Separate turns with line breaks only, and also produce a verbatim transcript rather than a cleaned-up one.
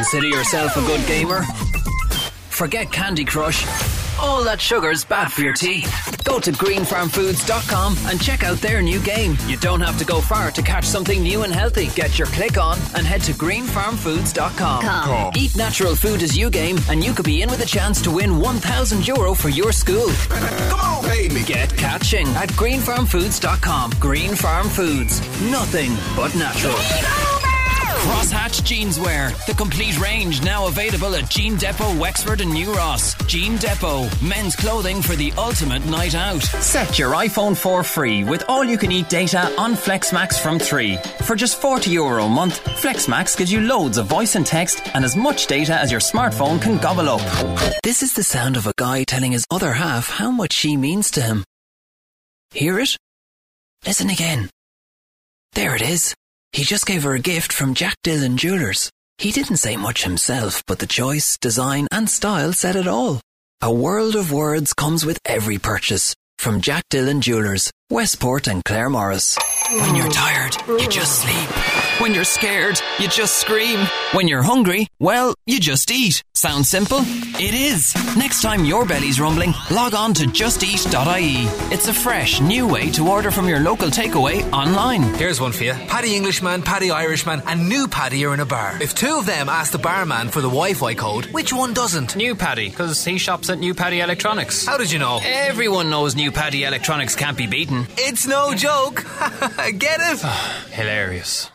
Consider yourself a good gamer? Forget Candy Crush. All that sugar's bad for your teeth. Go to green farm foods dot com and check out their new game. You don't have to go far to catch something new and healthy. Get your click on and head to green farm foods dot com.
Com.
Eat natural food as you game and you could be in with a chance to win one thousand euro for your school.
Come on, baby.
Get catching at green farm foods dot com. Green Farm Foods. Nothing but natural. Crosshatch Jeanswear. The complete range now available at Jean Depot, Wexford and New Ross. Jean Depot. Men's clothing for the ultimate night out. Set your iPhone four free with all-you-can-eat data on FlexMax from three. For just forty euro a month, FlexMax gives you loads of voice and text and as much data as your smartphone can gobble up. This is the sound of a guy telling his other half how much she means to him. Hear it? Listen again. There it is. He just gave her a gift from Jack Dillon Jewelers. He didn't say much himself, but the choice, design and style said it all. A world of words comes with every purchase. From Jack Dillon Jewelers, Westport and Claremorris. When you're tired, you just sleep. When you're scared, you just scream. When you're hungry, well, you just eat. Sounds simple? It is. Next time your belly's rumbling, log on to just eat dot I E. It's a fresh, new way to order from your local takeaway online.
Here's one for you. Paddy Englishman, Paddy Irishman and New Paddy are in a bar. If two of them ask the barman for the Wi-Fi code, which one doesn't?
New Paddy, because he shops at New Paddy Electronics.
How did you know?
Everyone knows New Paddy Electronics can't be beaten.
It's no joke. Get it?
Hilarious.